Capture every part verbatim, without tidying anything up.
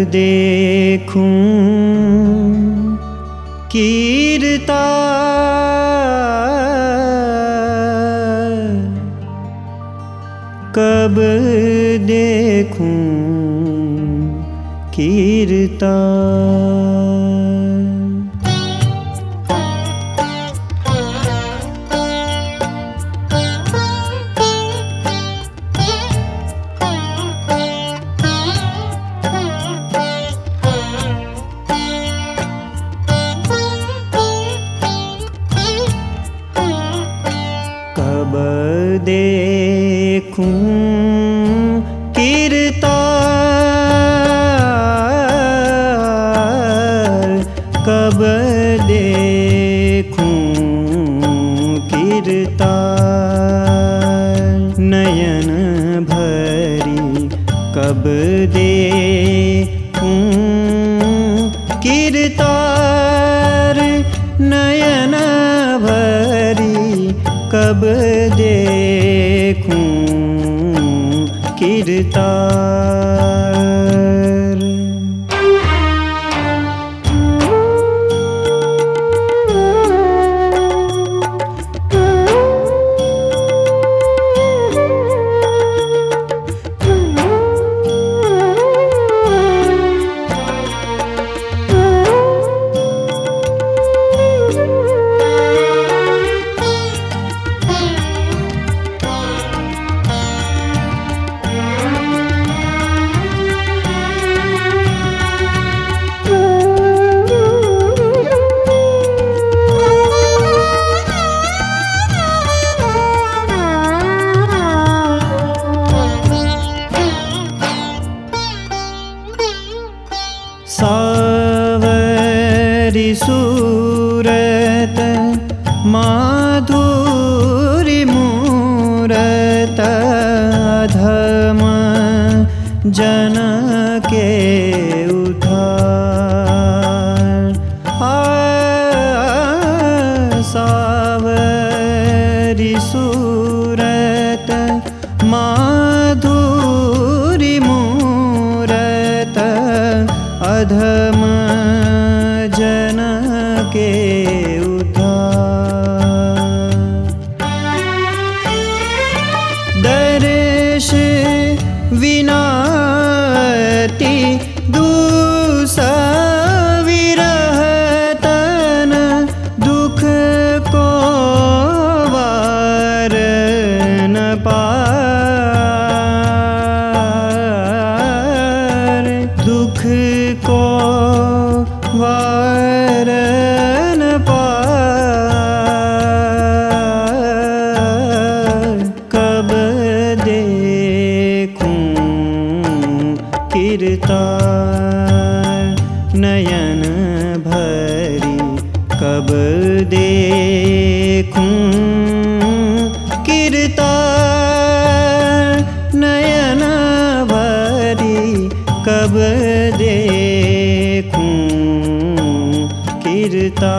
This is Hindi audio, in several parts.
देखूं कीर्ता कब देखूं कीर्ता। कब देखूं कीर्ता कब देखूं कीर्ता। नयन भरी कब देखूं कीर्ता। नयन भरी कब देखूं कीर्ता। सावरी सूरत माधुरी मूरत। अधम जन के उद्धार। आ सावरी सूरत माधुरी मूरत। अधम जन के उद्धार। दर्श विनाति दुसविरह तन। दुख को वार न पार। दुख को वार न पार। कब देखूं कीर्ता। नयन भरी कब देखूं कीर्ता। नयन भरी कब देखूं कीर्ता।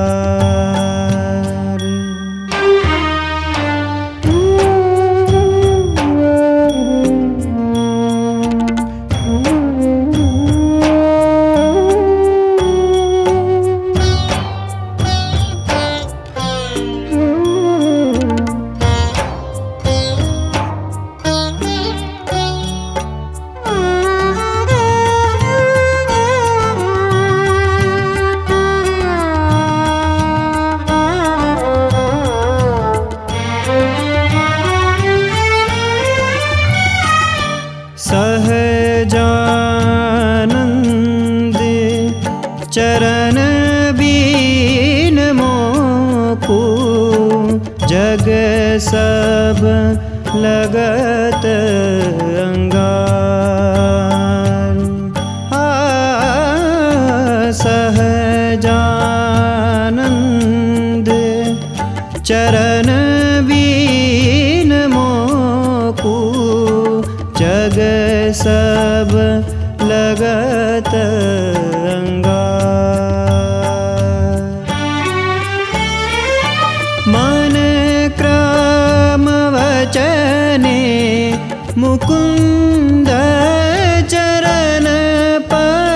सहजानंद चरण बीन मोकु। जग सब लगत अंगार। आ सहजानंद चरण बीन मोकु। जग सब लगत अंगार। मन क्रम वचने मुकुंद चरण पर।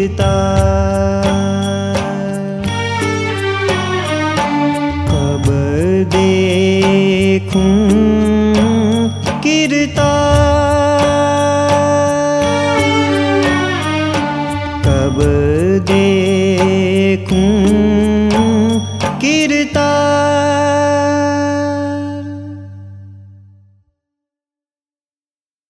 दिखता, कब देखूं